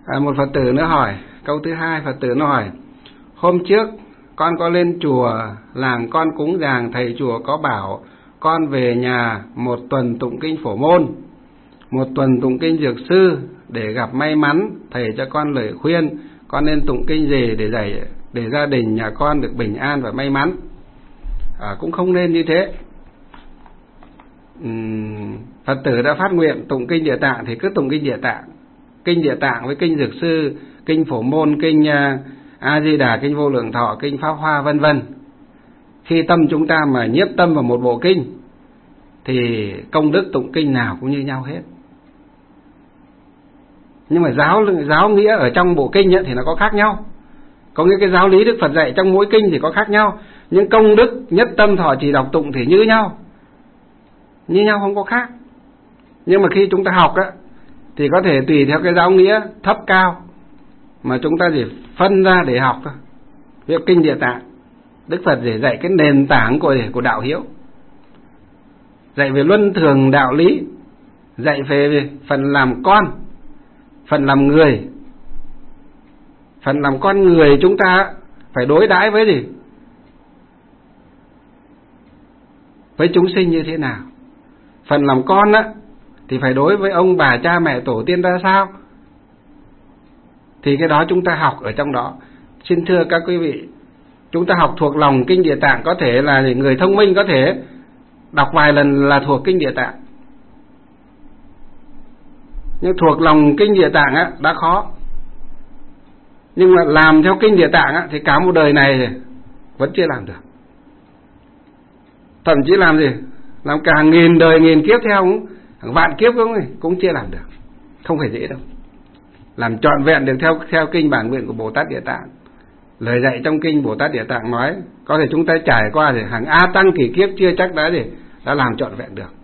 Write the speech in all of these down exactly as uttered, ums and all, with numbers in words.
À, một Phật tử nữa hỏi, câu thứ hai, Phật tử nó hỏi: hôm trước con có lên chùa làng con cúng dường, thầy chùa có bảo con về nhà một tuần tụng kinh Phổ Môn, một tuần tụng kinh Dược Sư để gặp may mắn. Thầy cho con lời khuyên con nên tụng kinh gì để dạy để gia đình nhà con được bình an và may mắn? À, cũng không nên như thế. uhm, Phật tử đã phát nguyện tụng kinh Địa Tạng thì cứ tụng kinh Địa Tạng. Kinh Địa Tạng với kinh Dược Sư, kinh Phổ Môn, kinh uh, A Di Đà, kinh Vô Lượng Thọ, kinh Pháp Hoa vân vân. Khi tâm chúng ta mà nhiếp tâm vào một bộ kinh thì công đức tụng kinh nào cũng như nhau hết. Nhưng mà giáo giáo nghĩa ở trong bộ kinh ấy thì nó có khác nhau. Có nghĩa cái giáo lý Đức Phật dạy trong mỗi kinh thì có khác nhau, nhưng công đức nhất tâm thọ trì đọc tụng thì như nhau, như nhau không có khác. Nhưng mà khi chúng ta học á thì có thể tùy theo cái giáo nghĩa thấp cao mà chúng ta chỉ phân ra để học thôi. Ví dụ kinh Địa Tạng, Đức Phật để dạy cái nền tảng của của đạo hiếu, dạy về luân thường đạo lý, dạy về phần làm con, phần làm người. Phần làm con người chúng ta phải đối đãi với gì? Với chúng sinh như thế nào? Phần làm con á thì phải đối với ông bà cha mẹ tổ tiên ra sao? Thì cái đó chúng ta học ở trong đó. Xin thưa các quý vị, chúng ta học thuộc lòng kinh Địa Tạng có thể là người thông minh có thể đọc vài lần là thuộc kinh Địa Tạng. Nhưng thuộc lòng kinh Địa Tạng á đã khó. Nhưng mà làm theo kinh Địa Tạng á thì cả một đời này vẫn chưa làm được. Thậm chí làm gì? Làm cả nghìn đời nghìn kiếp theo cũng, hàng vạn kiếp cũng cũng chưa làm được. Không phải dễ đâu. Làm trọn vẹn được theo theo kinh bản nguyện của Bồ Tát Địa Tạng. Lời dạy trong kinh Bồ Tát Địa Tạng nói, có thể chúng ta trải qua thì hàng a tăng kỷ kiếp chưa chắc đã gì đã làm trọn vẹn được.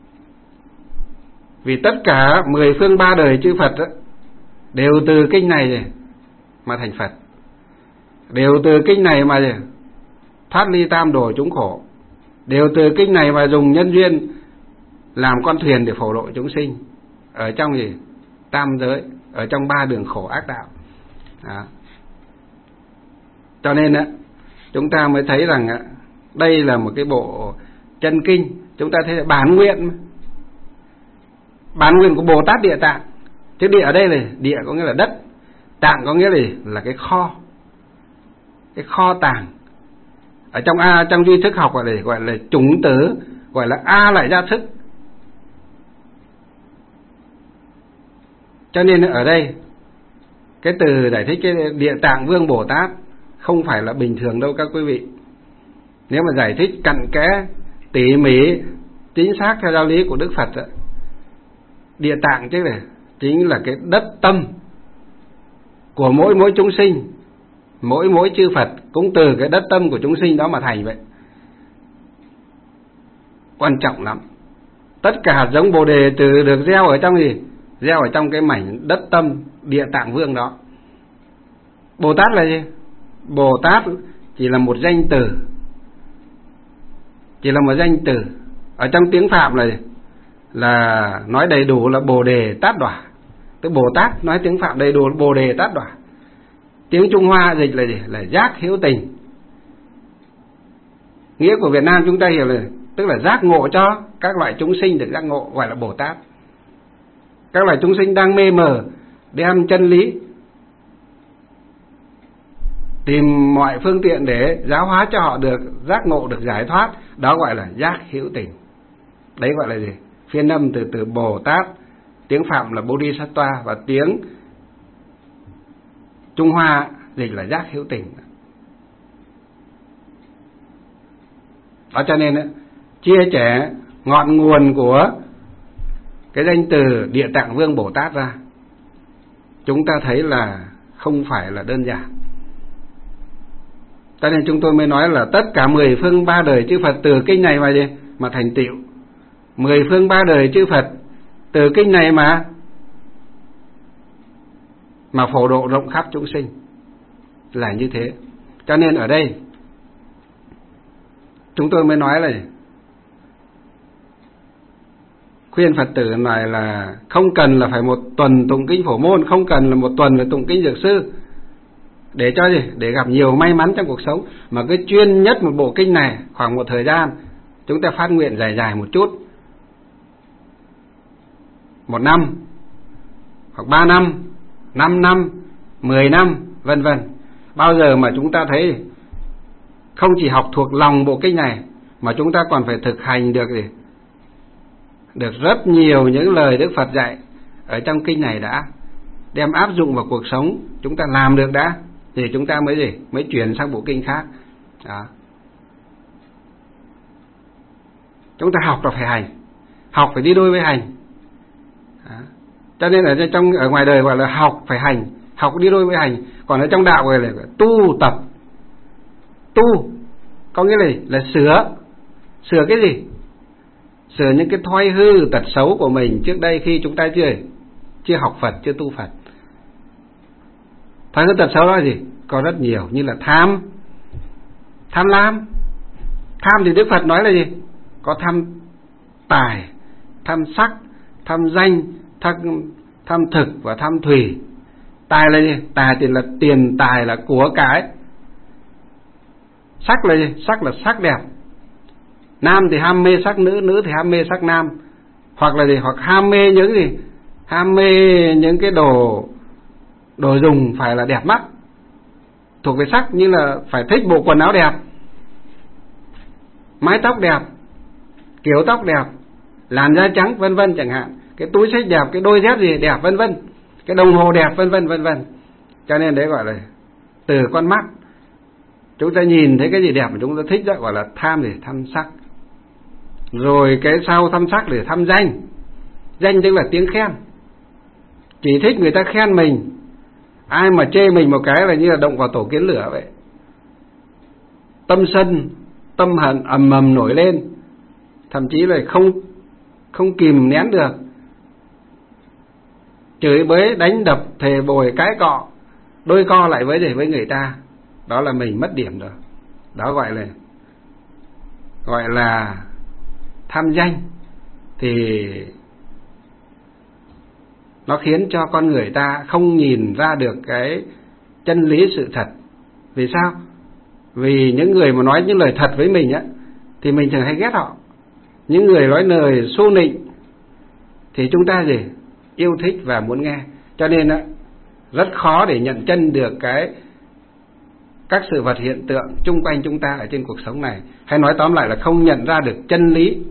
Vì tất cả mười phương ba đời chư Phật đó, đều từ kinh này mà thành Phật, đều từ kinh này mà thoát ly tam đồ chúng khổ, đều từ kinh này mà dùng nhân duyên làm con thuyền để phổ độ chúng sinh ở trong gì tam giới, ở trong ba đường khổ ác đạo. Đó. Cho nên á chúng ta mới thấy rằng á, đây là một cái bộ chân kinh. Chúng ta thấy là bản nguyện, bản nguyện của Bồ Tát Địa Tạng. Chứ địa ở đây là địa có nghĩa là đất, tạng có nghĩa là là cái kho, cái kho tàng. Ở trong a trong duy thức học gọi là gọi là chủng tử, gọi là a lại gia thức. Cho nên ở đây cái từ giải thích cái Địa Tạng Vương Bồ Tát không phải là bình thường đâu các quý vị. Nếu mà giải thích cặn kẽ, tỉ mỉ, chính xác theo giáo lý của Đức Phật đó, Địa Tạng chứ này chính là cái đất tâm của mỗi mỗi chúng sinh, mỗi mỗi chư Phật cũng từ cái đất tâm của chúng sinh đó mà thành vậy. Quan trọng lắm. Tất cả hạt giống Bồ Đề từ được gieo ở trong gì? Gieo ở trong cái mảnh đất tâm Địa Tạng Vương đó. Bồ Tát là gì? Bồ Tát chỉ là một danh từ, chỉ là một danh từ. Ở trong tiếng Phạm là gì? Là nói đầy đủ là Bồ Đề Tát Đỏa. Tức Bồ Tát nói tiếng Phạm đầy đủ là Bồ Đề Tát Đỏa. Tiếng Trung Hoa dịch là gì? Là giác hữu tình. Nghĩa của Việt Nam chúng ta hiểu là tức là giác ngộ cho các loại chúng sinh được giác ngộ, gọi là Bồ Tát. Các loại chúng sinh đang mê mờ đem chân lý, tìm mọi phương tiện để giáo hóa cho họ được giác ngộ, được giải thoát, đó gọi là giác hữu tình. Đấy gọi là gì? Phiên âm từ từ Bồ Tát, tiếng Phạm là Bodhisattva, và tiếng Trung Hoa dịch là giác hữu tình. Đó cho nên chia sẻ ngọn nguồn của cái danh từ Địa Tạng Vương Bồ Tát ra, chúng ta thấy là không phải là đơn giản. Cho nên chúng tôi mới nói là tất cả mười phương ba đời chư Phật từ kinh này mà gì? Mà thành tựu. Mười phương ba đời chư Phật từ kinh này mà mà phổ độ rộng khắp chúng sinh, là như thế. Cho nên ở đây chúng tôi mới nói là khuyên Phật tử này là không cần là phải một tuần tụng kinh Phổ Môn, không cần là một tuần phải tụng kinh Dược Sư để cho gì, để gặp nhiều may mắn trong cuộc sống, mà cứ chuyên nhất một bộ kinh này khoảng một thời gian, chúng ta phát nguyện dài dài một chút, một năm hoặc ba năm, năm năm, mười năm, vân vân. Bao giờ mà chúng ta thấy không chỉ học thuộc lòng bộ kinh này, mà chúng ta còn phải thực hành được gì, được rất nhiều những lời Đức Phật dạy ở trong kinh này đã, đem áp dụng vào cuộc sống, chúng ta làm được đã, thì chúng ta mới gì, mới chuyển sang bộ kinh khác. Đó. Chúng ta học là phải hành, học phải đi đôi với hành. Đó. Cho nên ở trong ở ngoài đời gọi là học phải hành, học đi đôi với hành. Còn ở trong đạo gọi là tu tập. Tu có nghĩa là là sửa. Sửa cái gì? Sửa những cái thói hư tật xấu của mình trước đây khi chúng ta chưa chưa học Phật, chưa tu Phật. Thói hư tật xấu đó là gì? Có rất nhiều, như là tham, tham lam. Tham thì Đức Phật nói là gì? Có tham tài, tham sắc, tham danh, tham, tham thực và tham thủy. Tài là gì? Tài thì là tiền tài, là của cái. Sắc là gì? Sắc là sắc đẹp. Nam thì ham mê sắc nữ, nữ thì ham mê sắc nam. Hoặc là gì? Hoặc ham mê những gì? Ham mê những cái đồ đồ dùng phải là đẹp mắt, thuộc về sắc, như là phải thích bộ quần áo đẹp, mái tóc đẹp, kiểu tóc đẹp, làn da trắng, vân vân chẳng hạn, cái túi xách đẹp, cái đôi dép gì đẹp, vân vân, cái đồng hồ đẹp, vân vân vân vân. Cho nên đấy gọi là từ con mắt chúng ta nhìn thấy cái gì đẹp mà chúng ta thích, đó gọi là tham, gì tham sắc. Rồi cái sau tham sắc để tham danh. Danh tức là tiếng khen, chỉ thích người ta khen mình. Ai mà chê mình một cái là như là động vào tổ kiến lửa vậy. Tâm sân, tâm hận ầm ầm nổi lên, thậm chí là không không kìm nén được, chửi bới, đánh đập, thề bồi, cãi cọ, đôi co lại với gì, với người ta. Đó là mình mất điểm rồi. Đó gọi là gọi là tham danh. Thì nó khiến cho con người ta không nhìn ra được cái chân lý sự thật. Vì sao? Vì những người mà nói những lời thật với mình á, thì mình thường hay ghét họ. Những người nói lời xô nịnh thì chúng ta gì? Yêu thích và muốn nghe. Cho nên á, rất khó để nhận chân được cái các sự vật hiện tượng chung quanh chúng ta ở trên cuộc sống này. Hay nói tóm lại là không nhận ra được chân lý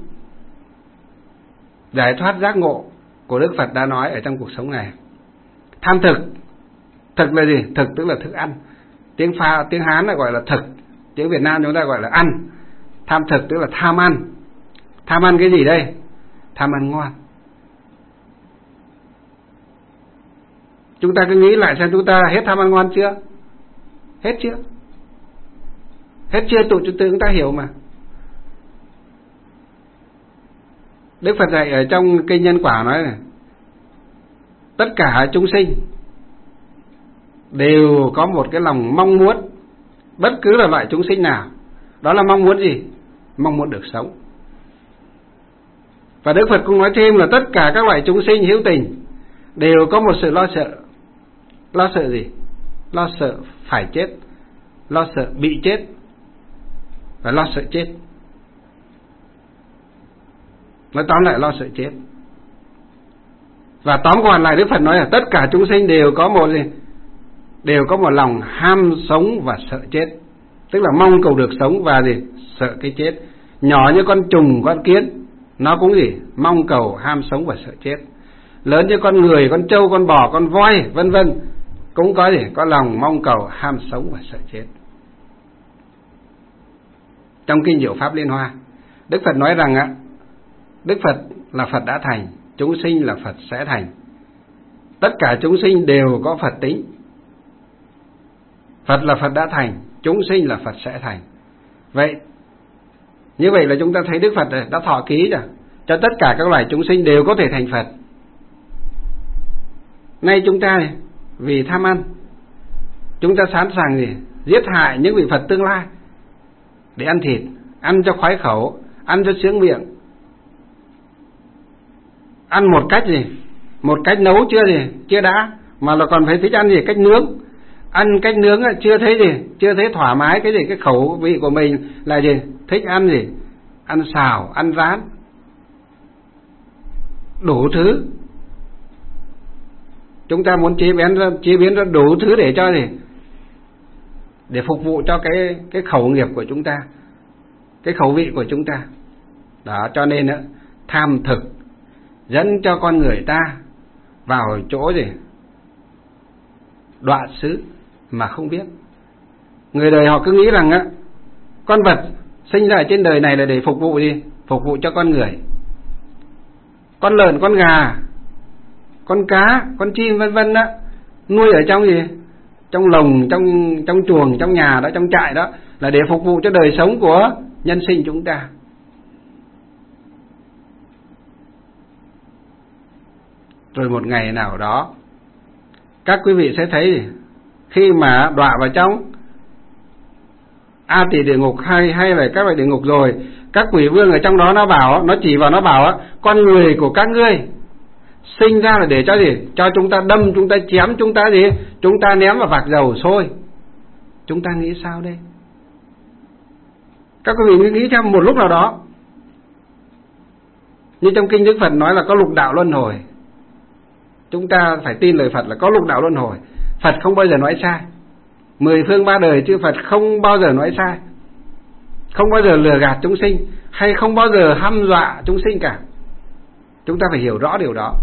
giải thoát giác ngộ của Đức Phật đã nói ở trong cuộc sống này. Tham thực. Thực là gì? Thực tức là thức ăn. Tiếng pha, tiếng Hán là gọi là thực, tiếng Việt Nam chúng ta gọi là ăn. Tham thực tức là tham ăn. Tham ăn cái gì đây? Tham ăn ngon. Chúng ta cứ nghĩ lại xem, chúng ta hết tham ăn ngon chưa? Hết chưa? Hết chưa? Tụi chúng ta hiểu mà. Đức Phật dạy ở trong kinh Nhân Quả nói này, tất cả chúng sinh đều có một cái lòng mong muốn, bất cứ là loại chúng sinh nào. Đó là mong muốn gì? Mong muốn được sống. Và Đức Phật cũng nói thêm là tất cả các loại chúng sinh hữu tình đều có một sự lo sợ. Lo sợ gì? Lo sợ phải chết, lo sợ bị chết, và lo sợ chết. Nói tóm lại lo sợ chết. Và tóm gọn lại Đức Phật nói là tất cả chúng sinh đều có một gì? Đều có một lòng ham sống và sợ chết. Tức là mong cầu được sống và gì? Sợ cái chết. Nhỏ như con trùng, con kiến, nó cũng gì? Mong cầu, ham sống và sợ chết. Lớn như con người, con trâu, con bò, con voi, vân vân, cũng có gì? Có lòng mong cầu, ham sống và sợ chết. Trong kinh Diệu Pháp Liên Hoa, Đức Phật nói rằng á, Đức Phật là Phật đã thành, chúng sinh là Phật sẽ thành. Tất cả chúng sinh đều có Phật tính. Phật là Phật đã thành, chúng sinh là Phật sẽ thành. Vậy như vậy là chúng ta thấy Đức Phật đã thọ ký rồi, cho tất cả các loài chúng sinh đều có thể thành Phật. Nay chúng ta vì tham ăn, chúng ta sẵn sàng gì? Giết hại những vị Phật tương lai để ăn thịt, ăn cho khoái khẩu, ăn cho sướng miệng. ăn một cách gì, một cách nấu chưa gì, chưa đã, mà là còn phải thích ăn gì, cách nướng. Ăn cách nướng chưa thấy gì, chưa thấy thoải mái cái gì, cái khẩu vị của mình là gì, thích ăn gì, ăn xào, ăn rán, đủ thứ. Chúng ta muốn chế biến ra, chế biến ra đủ thứ để cho gì, để phục vụ cho cái cái khẩu nghiệp của chúng ta, cái khẩu vị của chúng ta. Đó, cho nên nữa, tham thực dẫn cho con người ta vào chỗ gì, đọa xứ mà không biết. Người đời họ cứ nghĩ rằng á, con vật sinh ra trên đời này là để phục vụ gì, phục vụ cho con người. Con lợn, con gà, con cá, con chim vân vân đó, nuôi ở trong gì, trong lồng, trong trong chuồng, trong nhà đó, trong trại đó, là để phục vụ cho đời sống của nhân sinh chúng ta. Rồi một ngày nào đó, các quý vị sẽ thấy khi mà đọa vào trong A Tỳ địa ngục hay hay là các loại địa ngục rồi, các quỷ vương ở trong đó nó bảo, nó chỉ vào nó bảo con người của các ngươi sinh ra là để cho gì, cho chúng ta đâm, chúng ta chém, chúng ta gì, chúng ta ném vào vạc dầu sôi. Chúng ta nghĩ sao đây? Các quý vị nghĩ trong một lúc nào đó, như trong kinh Đức Phật nói là có lục đạo luân hồi, chúng ta phải tin lời Phật là có lục đạo luân hồi. Phật không bao giờ nói sai, mười phương ba đời chư Phật không bao giờ nói sai, không bao giờ lừa gạt chúng sinh, hay không bao giờ hăm dọa chúng sinh cả. Chúng ta phải hiểu rõ điều đó.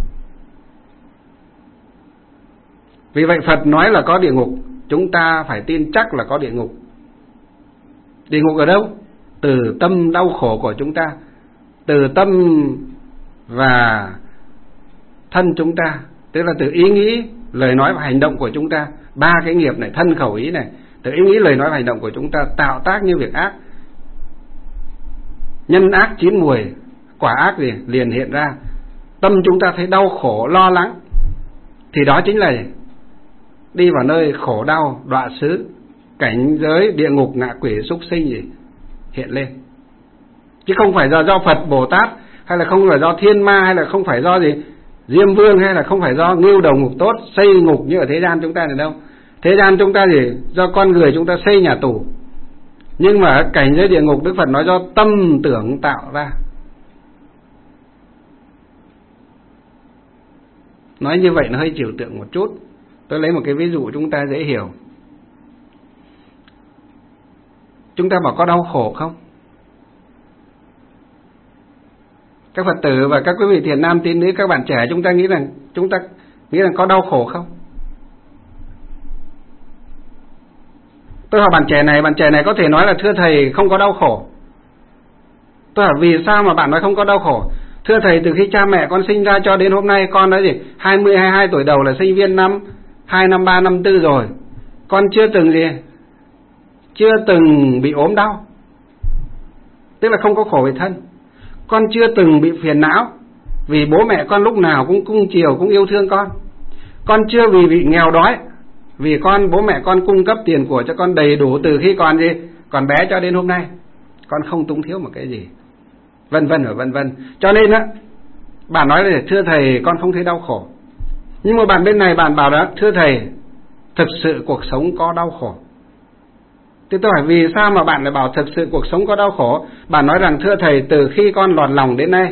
Vì vậy Phật nói là có địa ngục, chúng ta phải tin chắc là có địa ngục. Địa ngục ở đâu? Từ tâm đau khổ của chúng ta, từ tâm và thân chúng ta, tức là từ ý nghĩ, lời nói và hành động của chúng ta. Ba cái nghiệp này, thân khẩu ý này, từ ý nghĩ, lời nói và hành động của chúng ta tạo tác như việc ác. Nhân ác chín mùi, quả ác gì liền hiện ra. Tâm chúng ta thấy đau khổ, lo lắng, thì đó chính là gì? Đi vào nơi khổ đau, đọa xứ, cảnh giới địa ngục, ngạ quỷ, súc sinh gì hiện lên. Chứ không phải do, do Phật Bồ Tát, hay là không phải do thiên ma, hay là không phải do gì Diêm Vương, hay là không phải do ngưu đầu ngục tốt xây ngục như ở thế gian chúng ta này đâu. Thế gian chúng ta gì, do con người chúng ta xây nhà tù. Nhưng mà cảnh giới địa ngục Đức Phật nói do tâm tưởng tạo ra. Nói như vậy nó hơi trừu tượng một chút. Tôi lấy một cái ví dụ chúng ta dễ hiểu. Chúng ta bảo có đau khổ không? Các Phật tử và các quý vị thiền nam tín nữ, các bạn trẻ, chúng ta nghĩ rằng chúng ta nghĩ rằng có đau khổ không? Tôi hỏi bạn trẻ này, bạn trẻ này có thể nói là thưa thầy không có đau khổ. Tôi hỏi vì sao mà bạn nói không có đau khổ? Thưa thầy, từ khi cha mẹ con sinh ra cho đến hôm nay, con đã gì hai mươi, hai mươi hai tuổi đầu là sinh viên năm hai, năm ba, năm tư rồi, con chưa từng gì chưa từng bị ốm đau, tức là không có khổ về thân. Con chưa từng bị phiền não, vì bố mẹ con lúc nào cũng cưng chiều, cũng yêu thương con. Con chưa vì bị nghèo đói, vì con bố mẹ con cung cấp tiền của cho con đầy đủ từ khi còn gì còn bé cho đến hôm nay, con không túng thiếu một cái gì, vân vân và vân vân. Cho nên á, bạn nói là thưa thầy con không thấy đau khổ. Nhưng mà bạn bên này bạn bảo đó, thưa thầy thực sự cuộc sống có đau khổ. Thế tôi hỏi vì sao mà bạn lại bảo thực sự cuộc sống có đau khổ? Bạn nói rằng thưa thầy, từ khi con lọt lòng đến nay,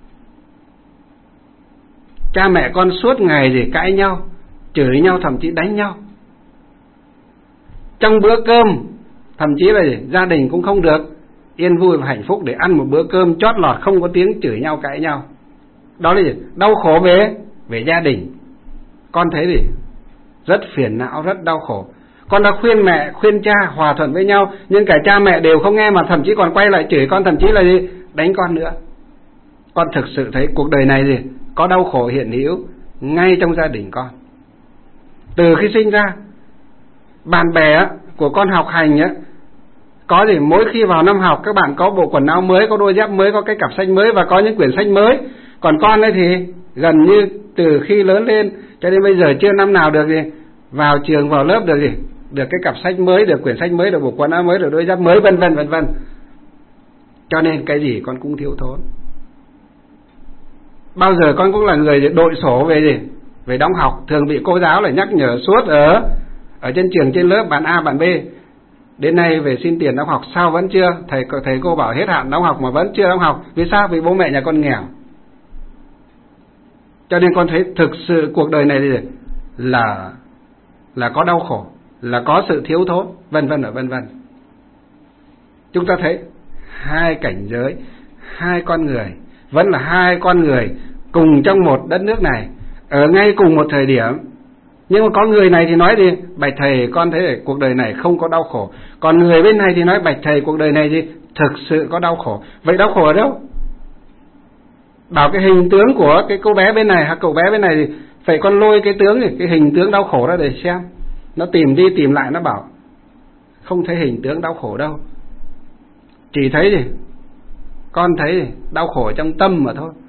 cha mẹ con suốt ngày gì cãi nhau, chửi nhau, thậm chí đánh nhau. Trong bữa cơm thậm chí là gì, gia đình cũng không được yên vui và hạnh phúc để ăn một bữa cơm chót lọt không có tiếng chửi nhau, cãi nhau. Đó là gì? Đau khổ về về gia đình. Con thấy gì? Rất phiền não, rất đau khổ. Con đã khuyên mẹ, khuyên cha hòa thuận với nhau, nhưng cả cha mẹ đều không nghe, mà thậm chí còn quay lại chửi con, thậm chí là gì? Đánh con nữa. Con thực sự thấy cuộc đời này gì? Có đau khổ hiện hữu ngay trong gia đình con. Từ khi sinh ra, bạn bè của con học hành á, có gì mỗi khi vào năm học các bạn có bộ quần áo mới, có đôi dép mới, có cái cặp sách mới và có những quyển sách mới. Còn con ấy thì gần như từ khi lớn lên cho đến bây giờ chưa năm nào được gì vào trường, vào lớp được gì được cái cặp sách mới, được quyển sách mới, được bộ quần áo mới, được đôi dép mới, vân vân vân vân. Cho nên cái gì con cũng thiếu thốn. bao giờ con cũng là người đội sổ về gì? Về đóng học, thường bị cô giáo lại nhắc nhở suốt ở ở trên trường trên lớp, bạn A bạn B. Đến nay về xin tiền đóng học sao vẫn chưa? Thầy thầy cô bảo hết hạn đóng học mà vẫn chưa đóng học. Vì sao? Vì bố mẹ nhà con nghèo. Cho nên con thấy thực sự cuộc đời này thì là là có đau khổ, là có sự thiếu thốn, vân vân ở vân vân. Chúng ta thấy hai cảnh giới, hai con người, vẫn là hai con người cùng trong một đất nước này, ở ngay cùng một thời điểm. Nhưng mà có người này thì nói gì? Bạch thầy, con thấy là cuộc đời này không có đau khổ. Còn người bên này thì nói bạch thầy, cuộc đời này gì? Thực sự có đau khổ. Vậy đau khổ ở đâu? Bảo cái hình tướng của cái cô bé bên này hay cậu bé bên này thì phải con lôi cái tướng này, cái hình tướng đau khổ ra để xem. Nó tìm đi tìm lại nó bảo không thấy hình tướng đau khổ đâu. Chỉ thấy gì? Con thấy gì? Đau khổ trong tâm mà thôi.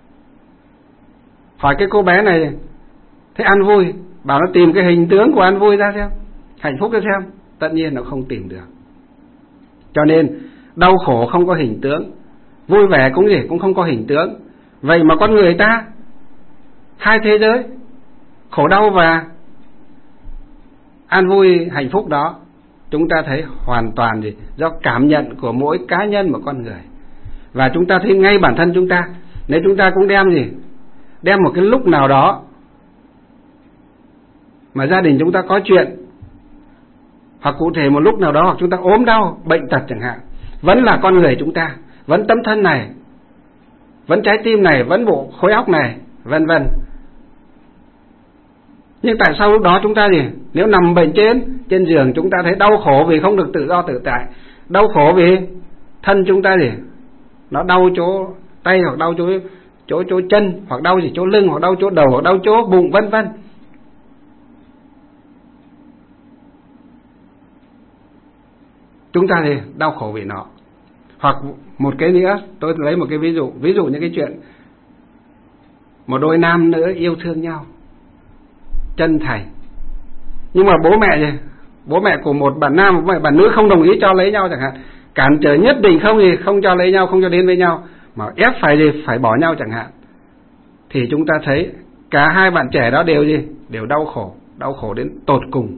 Hỏi cái cô bé này thấy ăn vui, bảo nó tìm cái hình tướng của ăn vui ra xem, hạnh phúc ra xem, tất nhiên nó không tìm được. Cho nên đau khổ không có hình tướng, vui vẻ cũng gì cũng không có hình tướng. Vậy mà con người ta hai thế giới, khổ đau và an vui hạnh phúc đó, chúng ta thấy hoàn toàn gì do cảm nhận của mỗi cá nhân một con người. Và chúng ta thấy ngay bản thân chúng ta, nếu chúng ta cũng đem gì đem một cái lúc nào đó mà gia đình chúng ta có chuyện, hoặc cụ thể một lúc nào đó, hoặc chúng ta ốm đau bệnh tật chẳng hạn, vẫn là con người chúng ta, vẫn tấm thân này, vẫn trái tim này, vẫn bộ khối óc này, vân vân. Nhưng tại sao lúc đó chúng ta gì nếu nằm bệnh trên trên giường, chúng ta thấy đau khổ vì không được tự do tự tại, đau khổ vì thân chúng ta gì nó đau chỗ tay, hoặc đau chỗ chỗ chỗ chân, hoặc đau gì chỗ lưng, hoặc đau chỗ đầu, hoặc đau chỗ bụng, vân vân. Chúng ta thì đau khổ vì nó. Hoặc một cái nữa, tôi lấy một cái ví dụ, ví dụ những cái chuyện một đôi nam nữ yêu thương nhau chân thành, nhưng mà bố mẹ gì bố mẹ của một bạn nam và bạn nữ không đồng ý cho lấy nhau chẳng hạn, cản trở nhất định không gì không cho lấy nhau, không cho đến với nhau, mà ép phải gì phải bỏ nhau chẳng hạn, thì chúng ta thấy cả hai bạn trẻ đó đều gì đều đau khổ, đau khổ đến tột cùng.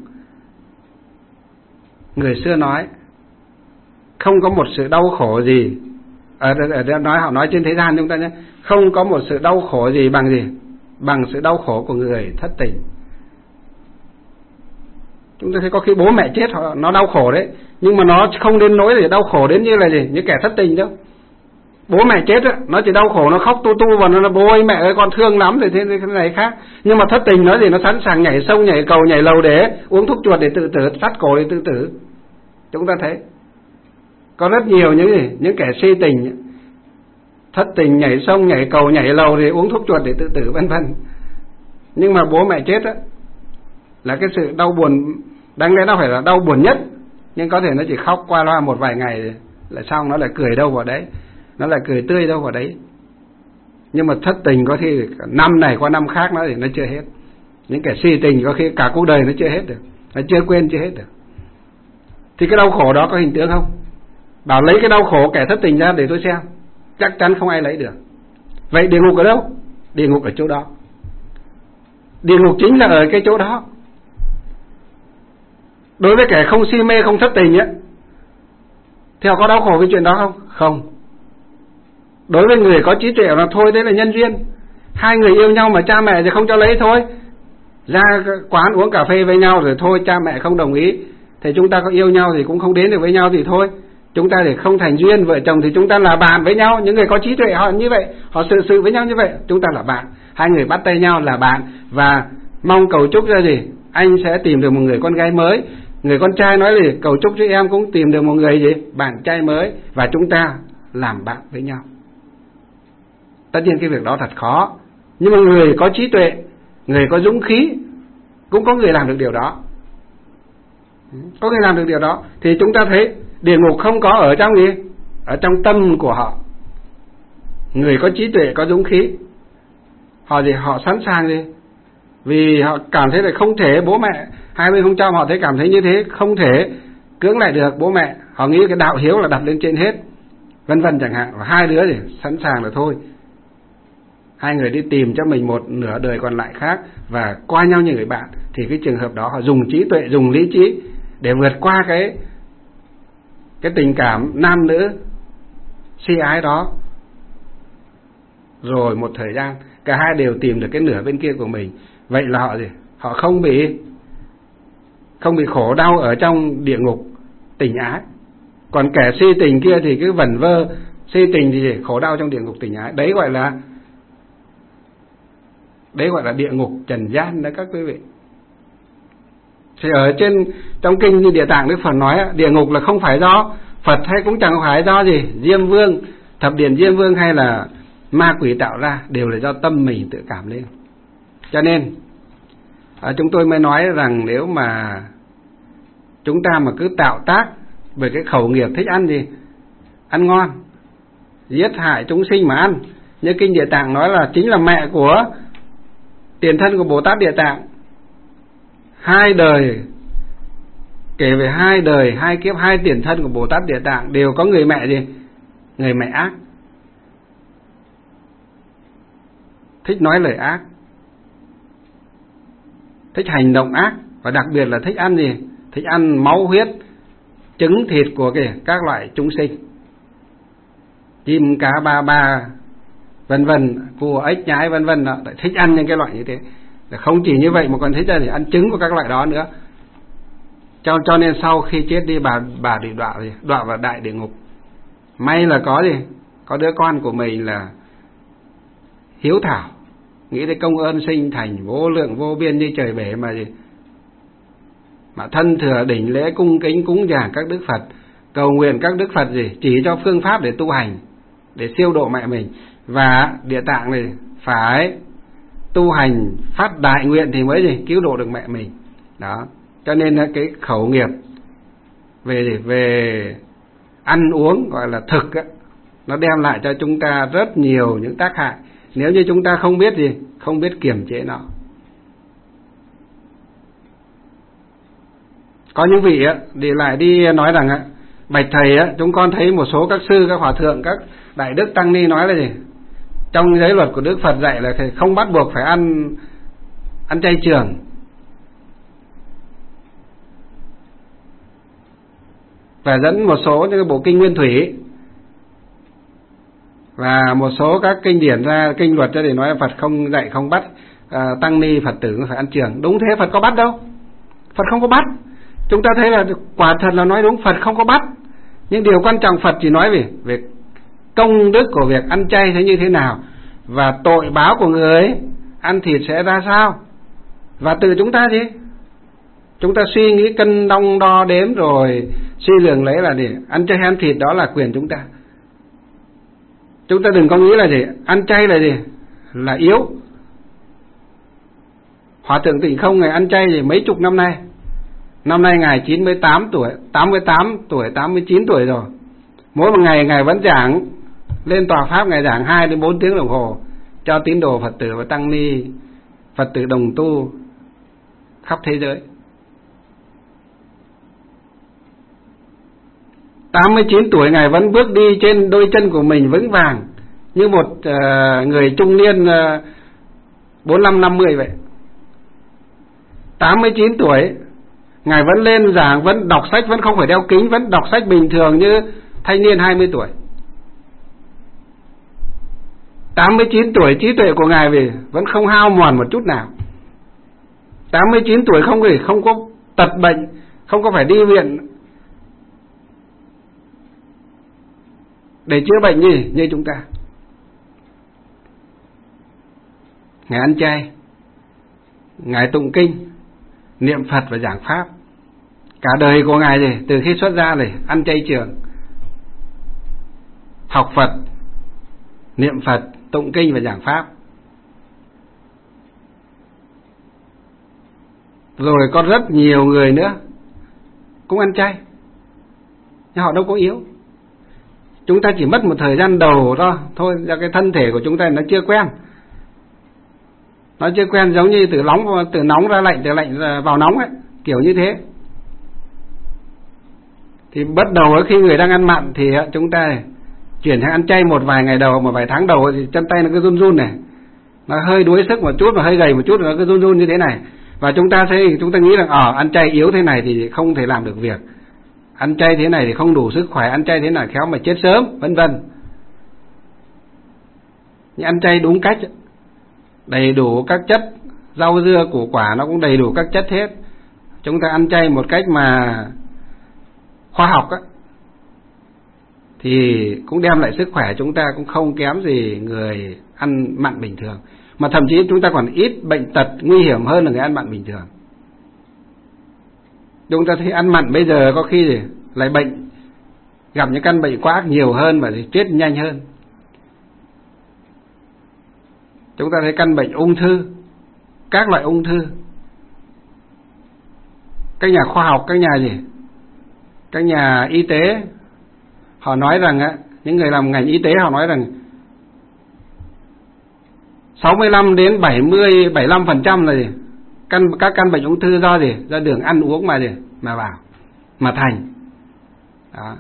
Người xưa nói không có một sự đau khổ gì ở, ở, ở nói họ nói trên thế gian chúng ta nhé, không có một sự đau khổ gì bằng gì bằng sự đau khổ của người thất tình. Chúng ta thấy có khi bố mẹ chết họ nó đau khổ đấy, nhưng mà nó không đến nỗi để đau khổ đến như là gì như kẻ thất tình đâu. Bố mẹ chết á, nó chỉ đau khổ, nó khóc tu tu và nó là bố ơi mẹ ơi con thương lắm rồi thế, thế này khác. Nhưng mà thất tình nó gì nó sẵn sàng nhảy sông nhảy cầu nhảy lầu để uống thuốc chuột để tự tử, thắt cổ để tự tử. Chúng ta thấy có rất nhiều những gì những kẻ si tình thất tình nhảy sông nhảy cầu nhảy lầu để uống thuốc chuột để tự tử, vân vân. Nhưng mà bố mẹ chết á là cái sự đau buồn, đáng lẽ nó phải là đau buồn nhất, nhưng có thể nó chỉ khóc qua loa một vài ngày là xong, nó lại cười đâu vào đấy, nó lại cười tươi đâu vào đấy. Nhưng mà thất tình có khi năm này qua năm khác nó thì nó chưa hết. Những kẻ si tình có khi cả cuộc đời nó chưa hết được, nó chưa quên chưa hết được. Thì cái đau khổ đó có hình tướng không? Bảo lấy cái đau khổ kẻ thất tình ra để tôi xem, chắc chắn không ai lấy được. Vậy địa ngục ở đâu? Địa ngục ở chỗ đó. Địa ngục chính là ở cái chỗ đó. Đối với kẻ không si mê không thất tình ấy, thì họ có đau khổ với chuyện đó không? Không. Đối với người có trí tuệ là thôi, đấy là nhân duyên. Hai người yêu nhau mà cha mẹ thì không cho lấy thôi, ra quán uống cà phê với nhau rồi thôi cha mẹ không đồng ý, thì chúng ta có yêu nhau thì cũng không đến được với nhau thì thôi, chúng ta để không thành duyên. Vợ chồng thì chúng ta là bạn với nhau, những người có trí tuệ họ như vậy, họ sự sự với nhau như vậy, chúng ta là bạn. Hai người bắt tay nhau là bạn và mong cầu chúc ra gì anh sẽ tìm được một người con gái mới, người con trai nói gì cầu chúc cho em cũng tìm được một người gì bạn trai mới, và chúng ta làm bạn với nhau. Tất nhiên cái việc đó thật khó, nhưng mà người có trí tuệ, người có dũng khí, cũng có người làm được điều đó. Có người làm được điều đó thì chúng ta thấy địa ngục không có ở trong gì, ở trong tâm của họ. Người có trí tuệ, có dũng khí, họ gì họ sẵn sàng gì, vì họ cảm thấy là không thể, bố mẹ hai bên không cho, họ thấy cảm thấy như thế không thể cưỡng lại được bố mẹ, họ nghĩ cái đạo hiếu là đặt lên trên hết, vân vân chẳng hạn, và hai đứa thì sẵn sàng là thôi, hai người đi tìm cho mình một nửa đời còn lại khác và qua nhau như người bạn, thì cái trường hợp đó họ dùng trí tuệ, dùng lý trí để vượt qua cái cái tình cảm nam nữ si ái đó. Rồi một thời gian cả hai đều tìm được cái nửa bên kia của mình. Vậy là họ gì? Họ không bị không bị khổ đau ở trong địa ngục tình ái. Còn kẻ si tình kia thì cứ vẩn vơ, si tình thì gì? Khổ đau trong địa ngục tình ái. Đấy gọi là Đấy gọi là địa ngục trần gian đó các quý vị. Thì ở trên trong kinh như Địa Tạng Đức Phật nói, địa ngục là không phải do Phật hay cũng chẳng phải do gì Diêm Vương, thập điện Diêm Vương hay là ma quỷ tạo ra, đều là do tâm mình tự cảm lên. Cho nên à, chúng tôi mới nói rằng nếu mà chúng ta mà cứ tạo tác về cái khẩu nghiệp thích ăn gì, ăn ngon, giết hại chúng sinh mà ăn, như kinh Địa Tạng nói là chính là mẹ của tiền thân của Bồ Tát Địa Tạng. Hai đời, kể về hai đời, hai kiếp, hai tiền thân của Bồ Tát Địa Tạng đều có người mẹ gì? Người mẹ ác, thích nói lời ác, thích hành động ác, và đặc biệt là thích ăn gì? Thích ăn máu huyết, trứng thịt của kìa, các loại chúng sinh, chim cá ba ba vân vân, cua ếch nhái vân vân, thích ăn những cái loại như thế. Không chỉ như vậy mà còn thích là ăn trứng của các loại đó nữa. Cho cho nên sau khi chết đi bà bà bị đọa gì? Đọa vào đại địa ngục. May là có gì? Có đứa con của mình là hiếu thảo, nghĩ tới công ơn sinh thành vô lượng vô biên như trời bể mà gì? Mà thân thừa đỉnh lễ cung kính cúng dường các đức Phật, cầu nguyện các đức Phật gì? Chỉ cho phương pháp để tu hành, để siêu độ mẹ mình. Và Địa Tạng này phải tu hành phát đại nguyện thì mới gì? Cứu độ được mẹ mình. Đó. Cho nên là cái khẩu nghiệp về gì? Về ăn uống gọi là thực á, nó đem lại cho chúng ta rất nhiều những tác hại nếu như chúng ta không biết gì, không biết kiềm chế nó. Có những vị á thì lại đi nói rằng á, bạch thầy á, chúng con thấy một số các sư, các hòa thượng, các đại đức tăng ni nói là gì? Trong giới luật của Đức Phật dạy là không bắt buộc phải ăn ăn chay trường. Và dẫn một số những cái bộ kinh Nguyên Thủy và một số các kinh điển ra, kinh luật ra để nói Phật không dạy, không bắt à, tăng ni Phật tử phải ăn trường. Đúng thế, Phật có bắt đâu, Phật không có bắt. Chúng ta thấy là quả thật là nói đúng, Phật không có bắt. Nhưng điều quan trọng Phật chỉ nói về về công đức của việc ăn chay thế như thế nào, và tội báo của người ăn thịt sẽ ra sao. Và từ chúng ta gì? Chúng ta suy nghĩ cân đong đo đếm rồi suy lường lấy là gì? Ăn chay ăn thịt đó là quyền chúng ta. Chúng ta đừng có nghĩ là gì? Ăn chay là gì? Là yếu. Hòa thượng Tịnh Không ngày ăn chay gì mấy chục năm nay. Năm nay ngài chín mươi tám tuổi, tám mươi tám tuổi, tám mươi chín tuổi rồi. Mỗi một ngày ngài vẫn giảng, lên tòa pháp ngài giảng hai đến bốn tiếng đồng hồ cho tín đồ Phật tử và tăng ni Phật tử đồng tu khắp thế giới. tám mươi chín tuổi ngài vẫn bước đi trên đôi chân của mình vững vàng như một uh, người trung niên uh, bốn mươi lăm năm mươi vậy. tám mươi chín tuổi ngài vẫn lên giảng, vẫn đọc sách, vẫn không phải đeo kính, vẫn đọc sách bình thường như thanh niên hai mươi tuổi. tám mươi chín tuổi trí tuệ của ngài vì vẫn không hao mòn một chút nào. tám mươi chín tuổi không gì, không có tật bệnh, không có phải đi viện để chữa bệnh gì như chúng ta. Ngài ăn chay, ngài tụng kinh, niệm Phật và giảng pháp. Cả đời của ngài gì, từ khi xuất gia này ăn chay trường, học Phật, niệm Phật, tụng kinh và giảng pháp. Rồi có rất nhiều người nữa cũng ăn chay, nhưng họ đâu có yếu. Chúng ta chỉ mất một thời gian đầu đó thôi, do cái thân thể của chúng ta nó chưa quen. Nó chưa quen, giống như từ nóng từ nóng ra lạnh, từ lạnh ra vào nóng ấy, kiểu như thế. Thì bắt đầu khi người đang ăn mặn thì chúng ta chuyển sang ăn chay một vài ngày đầu, một vài tháng đầu thì chân tay nó cứ run run này. nó hơi đuối sức một chút và hơi gầy một chút, nó cứ run run như thế này. Và chúng ta thấy, chúng ta nghĩ rằng ờ ăn chay yếu thế này thì không thể làm được việc, ăn chay thế này thì không đủ sức khỏe, ăn chay thế này khéo mà chết sớm, vân vân. Nhưng ăn chay đúng cách, đầy đủ các chất, rau dưa củ quả nó cũng đầy đủ các chất hết. Chúng ta ăn chay một cách mà khoa học á, thì cũng đem lại sức khỏe chúng ta cũng không kém gì người ăn mặn bình thường, mà thậm chí chúng ta còn ít bệnh tật nguy hiểm hơn là người ăn mặn bình thường. Chúng ta thấy ăn mặn bây giờ có khi gì lại bệnh, gặp những căn bệnh quá ác nhiều hơn và thì chết nhanh hơn. Chúng ta thấy căn bệnh ung thư, các loại ung thư, các nhà khoa học, các nhà gì, các nhà y tế họ nói rằng á, những người làm ngành y tế họ nói rằng sáu mươi lăm đến bảy mươi, bảy mươi lăm phần trăm là gì? Căn các căn bệnh ung thư do gì? Do đường ăn uống mà gì? Mà vào, mà thành. Đó.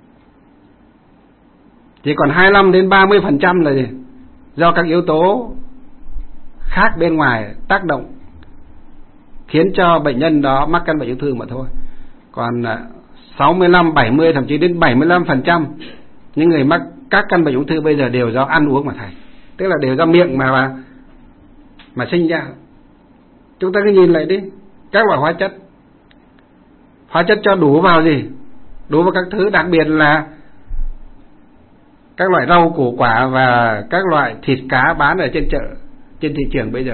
Chỉ còn hai mươi lăm đến ba mươi phần trăm là gì? Do các yếu tố khác bên ngoài tác động khiến cho bệnh nhân đó mắc căn bệnh ung thư mà thôi. Còn sáu mươi lăm, bảy mươi, thậm chí đến bảy mươi lăm phần trăm những người mắc các căn bệnh ung thư bây giờ đều do ăn uống mà thành, tức là đều do miệng mà mà, mà sinh ra. Chúng ta cứ nhìn lại đi, các loại hóa chất, hóa chất cho đủ vào gì? Đủ vào các thứ, đặc biệt là các loại rau củ quả và các loại thịt cá bán ở trên chợ, trên thị trường bây giờ.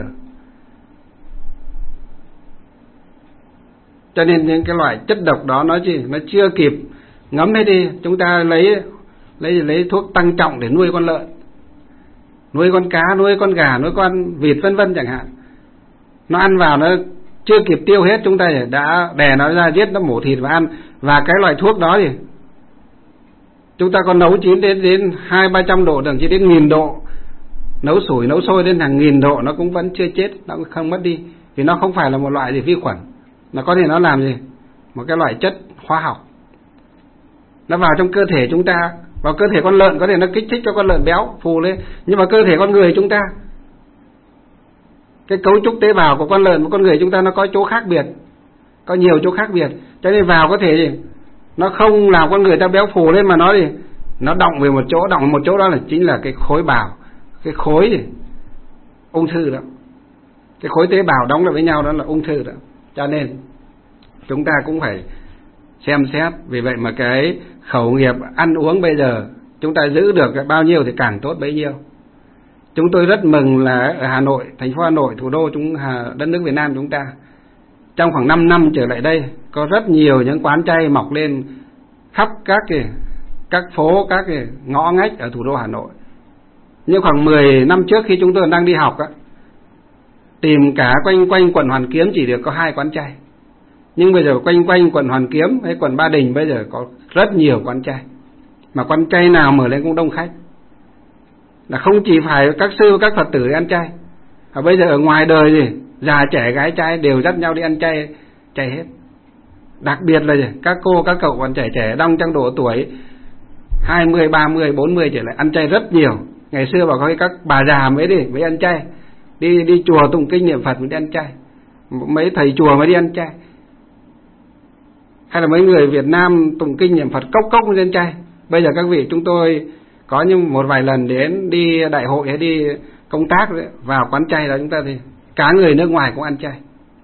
Cho nên những cái loại chất độc đó nó gì, nó chưa kịp ngấm hết đi, chúng ta lấy lấy lấy thuốc tăng trọng để nuôi con lợn, nuôi con cá, nuôi con gà, nuôi con vịt vân vân chẳng hạn. Nó ăn vào nó chưa kịp tiêu hết, chúng ta đã đè nó ra, giết nó, mổ thịt và ăn. Và cái loại thuốc đó thì chúng ta còn nấu chín đến đến hai ba trăm độ, thậm chí đến nghìn độ, nấu sủi nấu sôi đến hàng nghìn độ nó cũng vẫn chưa chết, nó cũng không mất đi, vì nó không phải là một loại gì vi khuẩn, nó có thể nó làm gì, một cái loại chất hóa học, nó vào trong cơ thể chúng ta. Vào cơ thể con lợn có thể nó kích thích cho con lợn béo phù lên, nhưng mà cơ thể con người chúng ta, cái cấu trúc tế bào của con lợn và con người chúng ta nó có chỗ khác biệt, có nhiều chỗ khác biệt, cho nên vào có thể gì nó không làm con người ta béo phù lên, mà nó gì nó động về một chỗ, động về một chỗ đó là chính là cái khối bào, cái khối gì ung thư đó, cái khối tế bào đóng lại với nhau đó là ung thư đó. Cho nên chúng ta cũng phải xem xét. Vì vậy mà cái khẩu nghiệp ăn uống bây giờ chúng ta giữ được bao nhiêu thì càng tốt bấy nhiêu. Chúng tôi rất mừng là ở Hà Nội, thành phố Hà Nội, thủ đô chúng đất nước Việt Nam chúng ta, trong khoảng năm năm trở lại đây có rất nhiều những quán chay mọc lên khắp các cái các phố, các cái ngõ ngách ở thủ đô Hà Nội. Nhưng khoảng mười năm trước khi chúng tôi đang đi học á, tìm cả quanh quanh quận Hoàn Kiếm chỉ được có hai quán chay. Nhưng bây giờ quanh quanh quận Hoàn Kiếm hay quận Ba Đình bây giờ có rất nhiều quán chay, mà quán chay nào mở lên cũng đông khách. Là không chỉ phải các sư các Phật tử đi ăn chay, và bây giờ ở ngoài đời gì già trẻ gái trai đều dắt nhau đi ăn chay, chay hết. Đặc biệt là gì? Các cô các cậu còn trẻ trẻ đông trong độ tuổi hai mươi, ba mươi, bốn mươi trở lại ăn chay rất nhiều. Ngày xưa bảo có các bà già mới đi mới ăn chay, đi đi chùa tụng kinh niệm Phật mới đi ăn chay, mấy thầy chùa mới đi ăn chay, hay là mấy người Việt Nam tụng kinh niệm Phật cốc cốc mới đi ăn chay. Bây giờ các vị chúng tôi có những một vài lần đến đi đại hội hay đi công tác đấy, vào quán chay đó chúng ta thì cả người nước ngoài cũng ăn chay.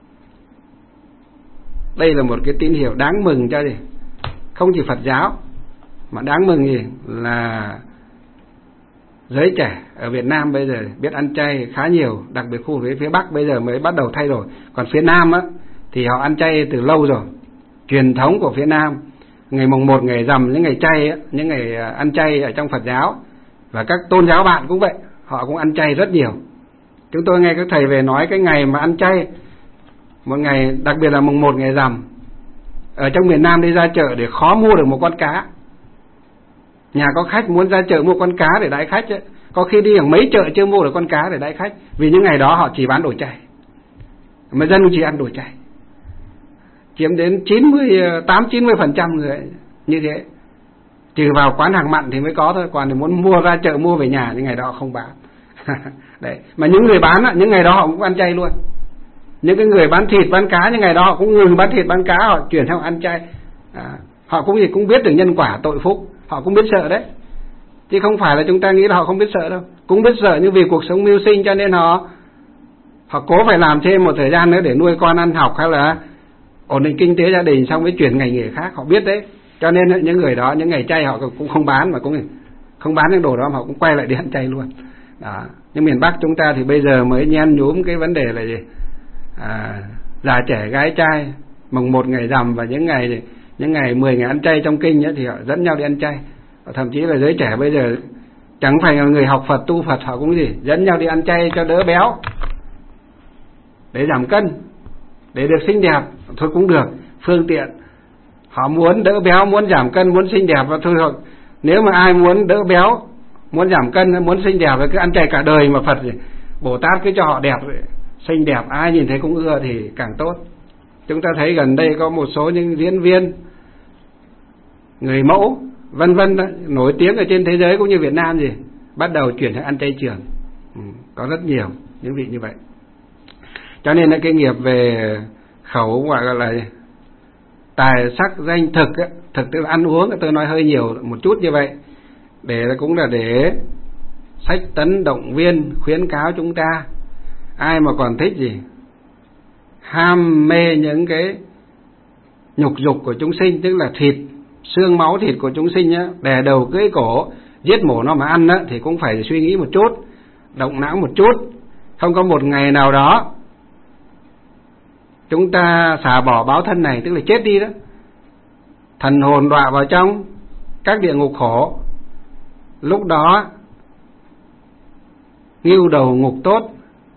Đây là một cái tín hiệu đáng mừng cho gì, không chỉ Phật giáo mà đáng mừng gì là giới trẻ ở Việt Nam bây giờ biết ăn chay khá nhiều, đặc biệt khu phía phía Bắc bây giờ mới bắt đầu thay đổi. Còn phía Nam á thì họ ăn chay từ lâu rồi. Truyền thống của phía Nam, ngày mùng một, ngày rằm, những ngày chay á, những ngày ăn chay ở trong Phật giáo và các tôn giáo bạn cũng vậy, họ cũng ăn chay rất nhiều. Chúng tôi nghe các thầy về nói cái ngày mà ăn chay, một ngày đặc biệt là mùng một ngày rằm, ở trong miền Nam đi ra chợ để khó mua được một con cá. Nhà có khách muốn ra chợ mua con cá để đãi khách ấy, có khi đi hàng mấy chợ chưa mua được con cá để đãi khách, vì những ngày đó họ chỉ bán đồ chay, mà dân chỉ ăn đồ chay, chiếm đến chín mươi, tám chín mươi phần trăm người như thế. Trừ vào quán hàng mặn thì mới có thôi, còn thì muốn mua ra chợ mua về nhà những ngày đó không bán. Đấy, mà những người bán á, những ngày đó họ cũng ăn chay luôn. Những cái người bán thịt bán cá những ngày đó họ cũng ngừng bán thịt bán cá, họ chuyển sang ăn chay. À, họ cũng gì cũng biết được nhân quả tội phúc, họ cũng biết sợ đấy, chứ không phải là chúng ta nghĩ là họ không biết sợ đâu, cũng biết sợ, nhưng vì cuộc sống mưu sinh cho nên họ họ cố phải làm thêm một thời gian nữa để nuôi con ăn học hay là ổn định kinh tế gia đình, xong mới chuyển ngành nghề khác, họ biết đấy. Cho nên những người đó những ngày chay họ cũng không bán, mà cũng không bán những đồ đó, họ cũng quay lại đi ăn chay luôn. Đó. Nhưng miền Bắc chúng ta thì bây giờ mới nhen nhúm cái vấn đề là gì, à, già trẻ gái trai, mồng một ngày rằm và những ngày những ngày mười ngày ăn chay trong kinh ấy, thì họ dẫn nhau đi ăn chay. Thậm chí là giới trẻ bây giờ chẳng phải là người học Phật tu Phật, họ cũng gì dẫn nhau đi ăn chay cho đỡ béo, để giảm cân, để được xinh đẹp, thôi cũng được, phương tiện. Họ muốn đỡ béo, muốn giảm cân, muốn xinh đẹp, và thôi họ, nếu mà ai muốn đỡ béo, muốn giảm cân, muốn xinh đẹp, cứ ăn chay cả đời, mà Phật gì Bồ Tát cứ cho họ đẹp, xinh đẹp, ai nhìn thấy cũng ưa thì càng tốt. Chúng ta thấy gần đây có một số những diễn viên, người mẫu vân vân nổi tiếng ở trên thế giới cũng như Việt Nam gì bắt đầu chuyển sang ăn chay trường. Ừ, có rất nhiều những vị như vậy. Cho nên là cái nghiệp về khẩu gọi là tài sắc danh thực ấy, thực tức là ăn uống, tôi nói hơi nhiều một chút như vậy, để cũng là để sách tấn động viên khuyến cáo chúng ta, ai mà còn thích gì ham mê những cái nhục dục của chúng sinh, tức là thịt xương máu thịt của chúng sinh nhá, đè đầu cưỡi cổ giết mổ nó mà ăn á, thì cũng phải suy nghĩ một chút, động não một chút. Không có một ngày nào đó chúng ta xả bỏ báo thân này, tức là chết đi đó, thần hồn đọa vào trong các địa ngục khổ. Lúc đó ngưu đầu ngục tốt,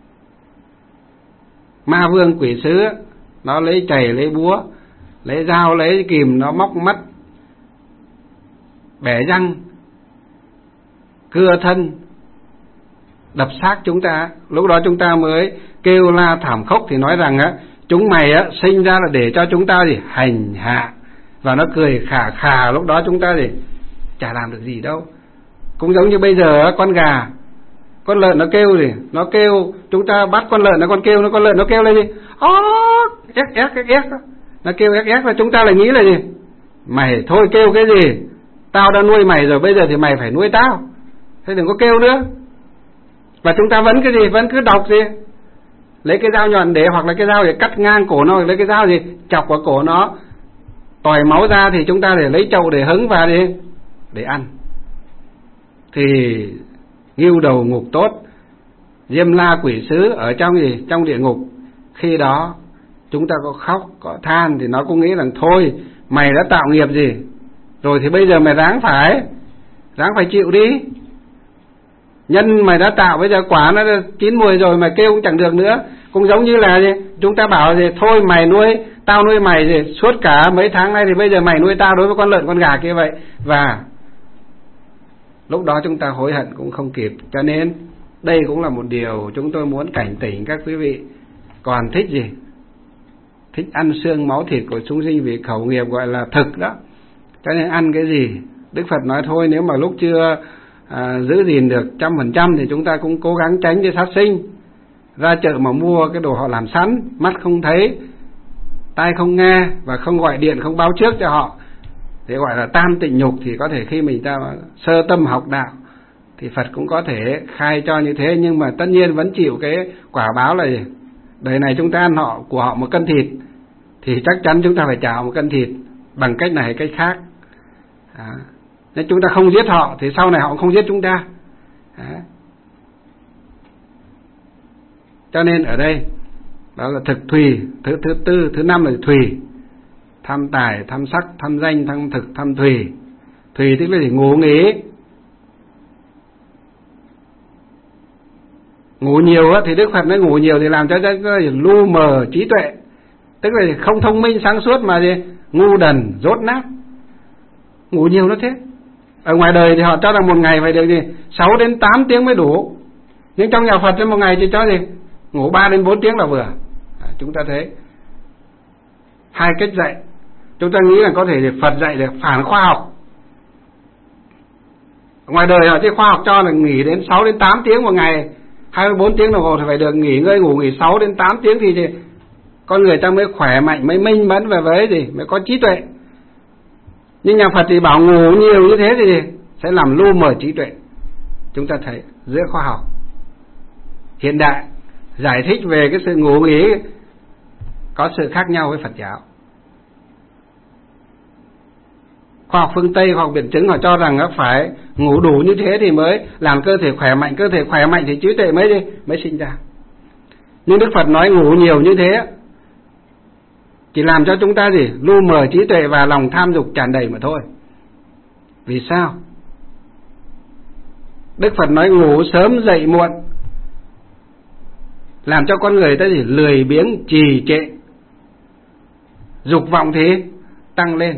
ma vương quỷ sứ nó lấy chày lấy búa lấy dao lấy kìm, nó móc mắt bẻ răng cưa thân đập xác chúng ta. Lúc đó chúng ta mới kêu la thảm khốc, thì nói rằng á, chúng mày á sinh ra là để cho chúng ta gì hành hạ, và nó cười khà khà. Lúc đó chúng ta gì chả làm được gì đâu. Cũng giống như bây giờ con gà con lợn nó kêu gì, nó kêu, chúng ta bắt con lợn nó con kêu, nó con lợn nó kêu lên gì, ó ép ép ép ép, nó kêu ép ép, và chúng ta lại nghĩ là gì, mày thôi kêu cái gì, tao đã nuôi mày rồi, bây giờ thì mày phải nuôi tao, thế đừng có kêu nữa. Và chúng ta vẫn cái gì, vẫn cứ đọc gì, lấy cái dao nhọn để, hoặc là cái dao để cắt ngang cổ nó, lấy cái dao gì chọc vào cổ nó tòi máu ra, thì chúng ta để lấy chậu để hứng và đi để ăn. Thì ngưu đầu ngục tốt, diêm la quỷ sứ ở trong gì, trong địa ngục, khi đó chúng ta có khóc có than thì nó cũng nghĩ rằng thôi mày đã tạo nghiệp gì rồi, thì bây giờ mày ráng phải ráng phải chịu đi. Nhân mày đã tạo, bây giờ quả nó chín mùi rồi, mày kêu cũng chẳng được nữa. Cũng giống như là gì, chúng ta bảo gì, thôi mày nuôi, tao nuôi mày gì suốt cả mấy tháng nay, thì bây giờ mày nuôi tao đối với con lợn con gà kia vậy. Và lúc đó chúng ta hối hận cũng không kịp. Cho nên đây cũng là một điều chúng tôi muốn cảnh tỉnh các quý vị. Còn thích gì, thích ăn xương máu thịt của chúng sinh vì khẩu nghiệp gọi là thực đó, cho nên ăn cái gì Đức Phật nói thôi, nếu mà lúc chưa à, giữ gìn được trăm phần trăm thì chúng ta cũng cố gắng tránh cái sát sinh. Ra chợ mà mua cái đồ họ làm sẵn, mắt không thấy, tai không nghe, và không gọi điện, không báo trước cho họ, thì gọi là tam tịnh nhục. Thì có thể khi mình ta sơ tâm học đạo thì Phật cũng có thể khai cho như thế, nhưng mà tất nhiên vẫn chịu cái quả báo là gì? Đời này chúng ta ăn họ của họ một cân thịt, thì chắc chắn chúng ta phải trả một cân thịt bằng cách này hay cách khác. À, nếu chúng ta không giết họ thì sau này họ không giết chúng ta. À, cho nên ở đây đó là thực thùy. Thứ thứ tư, thứ năm là thùy, tham tài, tham sắc, tham danh, tham thực, tham thùy. Thùy tức là gì? Ngủ nghỉ. Ngủ nhiều á, thì Đức Phật nói ngủ nhiều thì làm cho cái lu mờ trí tuệ, tức là không thông minh sáng suốt mà gì ngu đần dốt nát. Ngủ nhiều nó thế. Ở ngoài đời thì họ cho rằng một ngày phải được gì sáu đến tám tiếng mới đủ, nhưng trong nhà Phật trên một ngày chỉ cho gì ngủ ba đến bốn tiếng là vừa. À, chúng ta thấy hai cách dạy, chúng ta nghĩ là có thể Phật dạy được phản khoa học. Ngoài đời họ chứ khoa học cho là nghỉ đến sáu đến tám tiếng một ngày, hai mươi bốn tiếng đồng hồ thì phải được nghỉ ngơi ngủ nghỉ sáu đến tám tiếng thì, thì con người ta mới khỏe mạnh, mới minh mẫn và với gì mới có trí tuệ. Nhưng nhà Phật thì bảo ngủ nhiều như thế thì sẽ làm lu mờ trí tuệ. Chúng ta thấy giữa khoa học hiện đại giải thích về cái sự ngủ nghỉ có sự khác nhau với Phật giáo. Khoa học phương Tây, khoa học biện chứng họ cho rằng nó phải ngủ đủ như thế thì mới làm cơ thể khỏe mạnh, cơ thể khỏe mạnh thì trí tuệ mới đi, mới sinh ra. Nhưng Đức Phật nói ngủ nhiều như thế chỉ làm cho chúng ta gì lu mờ trí tuệ và lòng tham dục tràn đầy mà thôi. Vì sao? Đức Phật nói ngủ sớm dậy muộn làm cho con người ta gì lười biếng trì trệ, dục vọng thì tăng lên.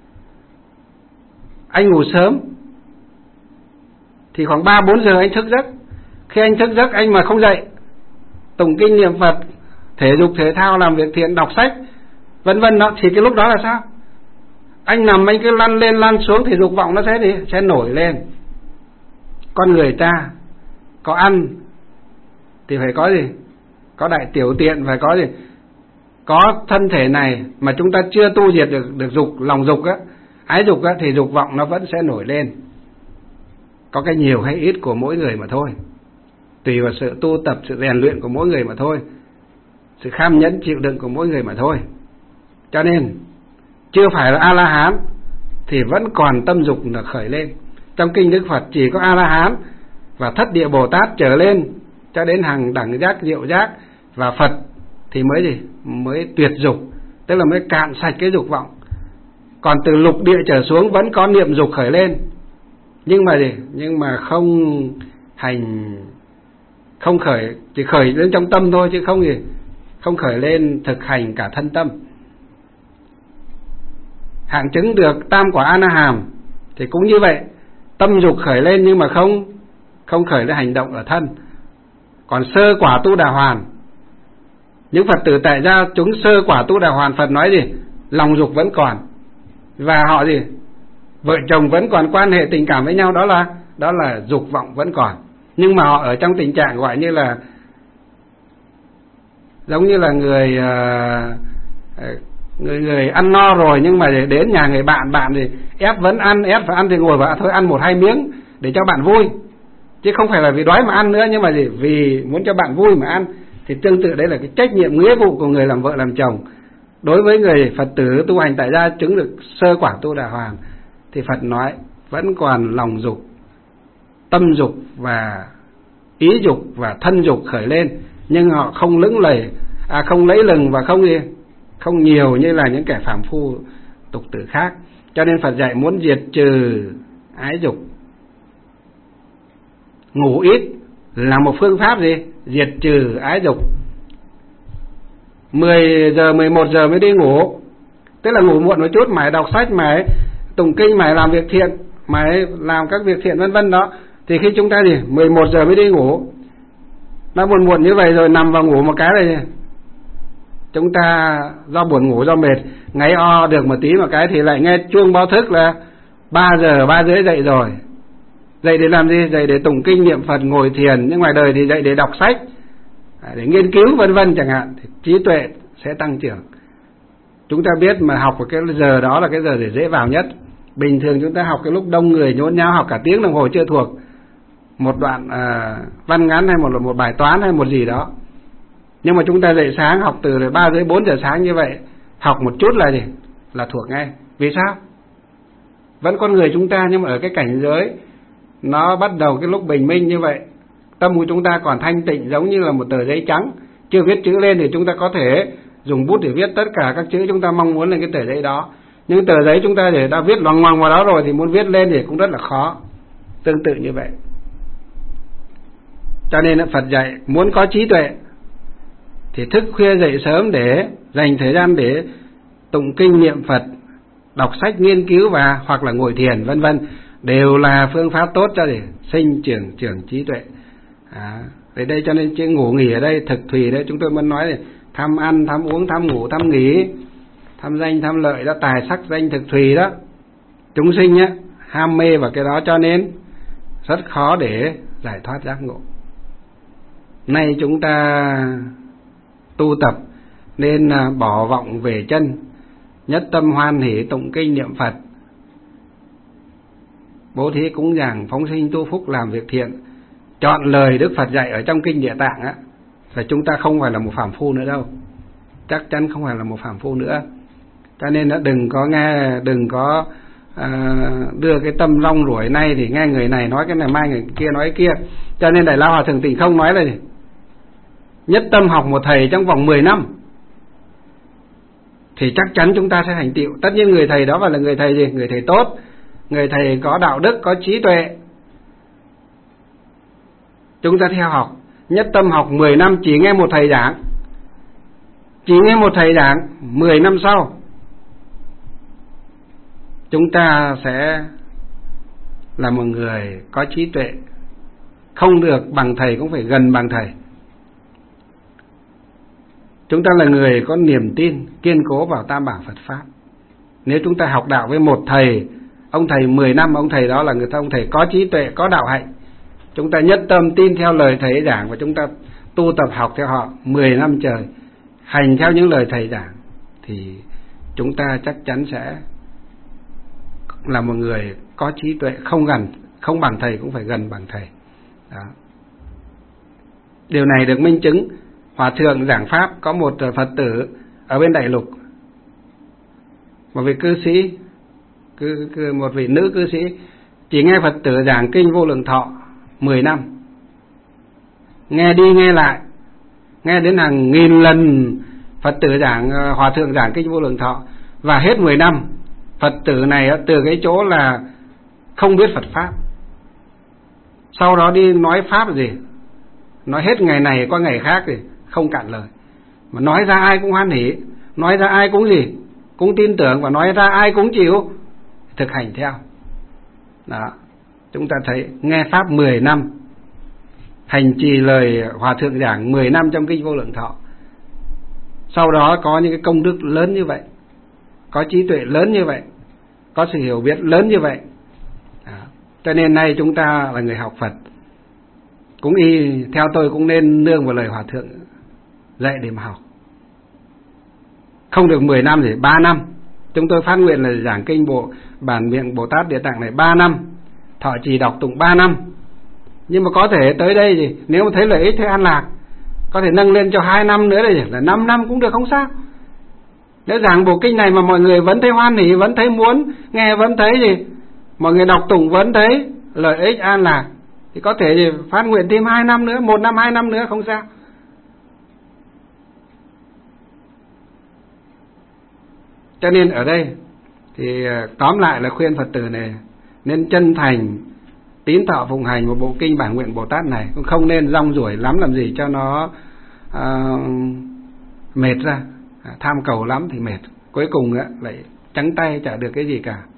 Anh ngủ sớm thì khoảng ba bốn giờ anh thức giấc. Khi anh thức giấc anh mà không dậy tụng kinh niệm Phật, thể dục thể thao, làm việc thiện, đọc sách vân vân đó, thì cái lúc đó là sao? Anh nằm anh cứ lăn lên lăn xuống thì dục vọng nó sẽ gì? Sẽ nổi lên. Con người ta có ăn thì phải có gì? Có đại tiểu tiện, phải có gì? Có thân thể này mà chúng ta chưa tu diệt được, được dục, lòng dục á, ái dục á, thì dục vọng nó vẫn sẽ nổi lên. Có cái nhiều hay ít của mỗi người mà thôi, tùy vào sự tu tập, sự rèn luyện của mỗi người mà thôi, sự kham nhẫn chịu đựng của mỗi người mà thôi. Cho nên chưa phải là A-la-hán thì vẫn còn tâm dục là khởi lên. Trong kinh Đức Phật chỉ có A-la-hán và Thất Địa Bồ Tát trở lên cho đến hàng đẳng giác, diệu giác và Phật thì mới gì? Mới tuyệt dục, tức là mới cạn sạch cái dục vọng. Còn từ lục địa trở xuống vẫn có niệm dục khởi lên, nhưng mà gì? Nhưng mà không hành, không khởi, chỉ khởi lên trong tâm thôi chứ không gì, không khởi lên thực hành cả thân tâm. Hạng chứng được tam quả A-na-hàm thì cũng như vậy, tâm dục khởi lên nhưng mà không không khởi lên hành động ở thân. Còn sơ quả Tu Đà Hoàn, những Phật tử tại gia chúng sơ quả Tu Đà Hoàn, Phật nói gì? Lòng dục vẫn còn và họ gì? Vợ chồng vẫn còn quan hệ tình cảm với nhau, đó là đó là dục vọng vẫn còn. Nhưng mà họ ở trong tình trạng gọi như là giống như là người uh, người người ăn no rồi nhưng mà để đến nhà người bạn, bạn thì ép vẫn ăn, ép phải ăn thì ngồi vào thôi ăn một hai miếng để cho bạn vui, chứ không phải là vì đói mà ăn nữa, nhưng mà gì? Vì muốn cho bạn vui mà ăn. Thì tương tự đấy là cái trách nhiệm nghĩa vụ của người làm vợ làm chồng đối với người Phật tử tu hành tại gia chứng được sơ quả Tu Đà Hoàn. Thì Phật nói vẫn còn lòng dục, tâm dục và ý dục và thân dục khởi lên, nhưng họ không lững lầy, à không lấy lừng và không gì, không nhiều như là những kẻ phàm phu tục tử khác. Cho nên Phật dạy muốn diệt trừ ái dục, ngủ ít là một phương pháp gì? Diệt trừ ái dục. Mười giờ, mười một giờ mới đi ngủ, tức là ngủ muộn một chút, mải đọc sách, mải tụng kinh, mải làm việc thiện, mải làm các việc thiện vân vân đó. Thì khi chúng ta gì? mười một giờ mới đi ngủ, nó buồn muộn như vậy rồi nằm vào ngủ một cái này, chúng ta do buồn ngủ, do mệt, ngáy o được một tí một cái thì lại nghe chuông báo thức là ba giờ, ba rưỡi dậy rồi. Dậy để làm gì? Dậy để tụng kinh niệm Phật, ngồi thiền. Nhưng ngoài đời thì dậy để đọc sách, để nghiên cứu vân vân chẳng hạn, thì trí tuệ sẽ tăng trưởng. Chúng ta biết mà học ở cái giờ đó là cái giờ để dễ vào nhất. Bình thường chúng ta học cái lúc đông người nhốn nháo, học cả tiếng đồng hồ chưa thuộc một đoạn à, văn ngắn hay một một bài toán hay một gì đó. Nhưng mà chúng ta dậy sáng học từ ba rưỡi bốn giờ sáng như vậy, học một chút là gì? Là thuộc ngay. Vì sao? Vẫn con người chúng ta, nhưng mà ở cái cảnh giới nó bắt đầu cái lúc bình minh như vậy, tâm của chúng ta còn thanh tịnh, giống như là một tờ giấy trắng chưa viết chữ lên, thì chúng ta có thể dùng bút để viết tất cả các chữ chúng ta mong muốn lên cái tờ giấy đó. Nhưng tờ giấy chúng ta để đã viết loằng ngoằng vào đó rồi thì muốn viết lên thì cũng rất là khó. Tương tự như vậy. Cho nên Phật dạy muốn có trí tuệ thì thức khuya dậy sớm để dành thời gian để tụng kinh niệm Phật, đọc sách nghiên cứu và hoặc là ngồi thiền vân vân, đều là phương pháp tốt cho để sinh trưởng trưởng trí tuệ. À, vậy đây cho nên chữ ngủ nghỉ ở đây thực thùy đấy, chúng tôi muốn nói là tham ăn, tham uống, tham ngủ, tham nghỉ, tham danh, tham lợi đó, tài sắc danh thực thùy đó. Chúng sinh nhá ham mê vào cái đó, cho nên rất khó để giải thoát giác ngộ. Nay chúng ta tu tập nên bỏ vọng về chân, nhất tâm hoan hỷ tụng kinh niệm Phật, bố thí cúng dường, phóng sinh tu phúc, làm việc thiện, chọn lời Đức Phật dạy ở trong kinh Địa Tạng á, là chúng ta không phải là một phàm phu nữa đâu, chắc chắn không phải là một phàm phu nữa. Cho nên đã đừng có nghe, đừng có à, đưa cái tâm long ruổi nay thì nghe người này nói cái này, mai người kia nói cái kia. Cho nên Đại Lao Hòa Thượng Tịnh Không nói là gì? Nhất tâm học một thầy trong vòng mười năm thì chắc chắn chúng ta sẽ thành tựu. Tất nhiên người thầy đó phải là người thầy gì? Người thầy tốt, người thầy có đạo đức, có trí tuệ, chúng ta theo học. Nhất tâm học mười năm chỉ nghe một thầy giảng, chỉ nghe một thầy giảng, mười năm sau chúng ta sẽ là một người có trí tuệ, không được bằng thầy cũng phải gần bằng thầy. Chúng ta là người có niềm tin kiên cố vào Tam Bảo Phật Pháp. Nếu chúng ta học đạo với một thầy, ông thầy mười năm, ông thầy đó là người ta, ông thầy có trí tuệ, có đạo hạnh, chúng ta nhất tâm tin theo lời thầy giảng và chúng ta tu tập học theo họ mười năm trời, hành theo những lời thầy giảng, thì chúng ta chắc chắn sẽ là một người có trí tuệ, không gần, không bằng thầy cũng phải gần bằng thầy. Đó. Điều này được minh chứng. Hòa thượng giảng pháp, có một Phật tử ở bên Đại Lục, một vị cư sĩ, cư, cư, một vị nữ cư sĩ, chỉ nghe Phật tử giảng kinh Vô Lượng Thọ mười năm, nghe đi nghe lại, nghe đến hàng nghìn lần Phật tử giảng, Hòa thượng giảng kinh Vô Lượng Thọ, và hết mười năm Phật tử này từ cái chỗ là không biết Phật Pháp, sau đó đi nói Pháp là gì? Nói hết ngày này qua ngày khác thì không cạn lời, mà nói ra ai cũng hoan hỉ, nói ra ai cũng gì? Cũng tin tưởng, và nói ra ai cũng chịu thực hành theo. Đó. Chúng ta thấy nghe Pháp mười năm, hành trì lời Hòa thượng giảng mười năm trong kinh Vô Lượng Thọ, sau đó có những cái công đức lớn như vậy, có trí tuệ lớn như vậy, có sự hiểu biết lớn như vậy. Đó. Cho nên nay chúng ta là người học Phật, cũng y theo tôi cũng nên nương vào lời Hòa thượng dạy để mà học. Không được mười năm thì ba năm. Chúng tôi phát nguyện là giảng kinh bộ bản miệng Bồ Tát Địa Tạng này ba năm, thọ trì đọc tụng ba năm. Nhưng mà có thể tới đây thì nếu mà thấy lợi ích, thấy an lạc, có thể nâng lên cho hai năm nữa, đây là năm năm cũng được, không sao. Nếu giảng bộ kinh này mà mọi người vẫn thấy hoan hỉ, vẫn thấy muốn nghe, vẫn thấy gì, mọi người đọc tụng vẫn thấy lợi ích an lạc, thì có thể thì phát nguyện thêm hai năm nữa, một năm hai năm nữa không sao. Cho nên ở đây thì tóm lại là khuyên Phật tử này nên chân thành tín thọ phụng hành một bộ kinh Bản Nguyện Bồ Tát này, cũng không nên rong ruổi lắm làm gì cho nó uh, mệt ra, tham cầu lắm thì mệt, cuối cùng lại trắng tay chả được cái gì cả.